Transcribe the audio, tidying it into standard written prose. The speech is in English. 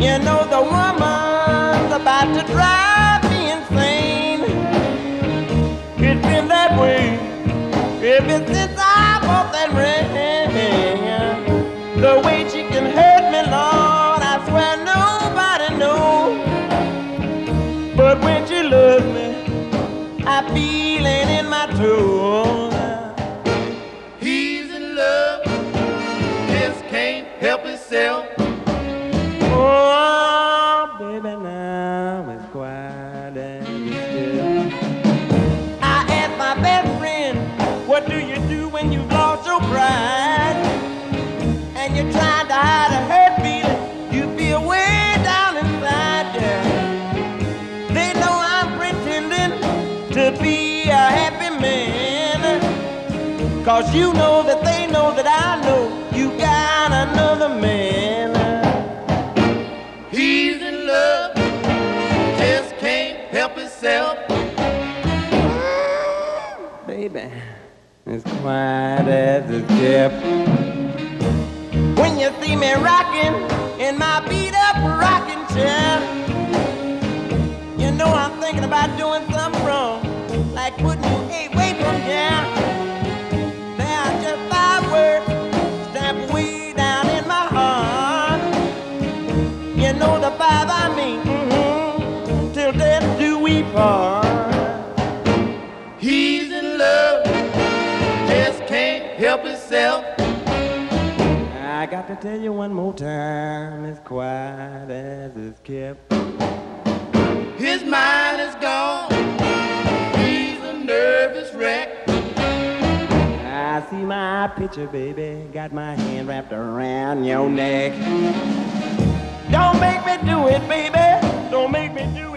You know the woman's about to drive me insane. It's been that way ever since I bought that ring. The way she can hurt me, Lord, I swear nobody knows. But when she loves me, I feel it in my toes. He's in love, just can't help himself. Oh, baby, now it's quiet as it is. I asked my best friend, what do you do when you've lost your pride? And you're trying to hide a hurt feeling you feel way down inside, yeah. They know I'm pretending to be a happy man, 'cause you know that they know that I know you got another man. He's in love, just can't help himself. Baby, as quiet as it's kept. When you see me rocking in my beat-up rocking chair, you know I'm thinking about doing something wrong, like putting you away from here. There are just 5 words stamped way down in my heart. You know the 5 I mean, till death do we part. He's in love, just can't help himself. I got to tell you one more time, as quiet as it's kept. His mind is gone, he's a nervous wreck. I see my picture, baby, got my hand wrapped around your neck. Don't make me do it, baby, don't make me do it.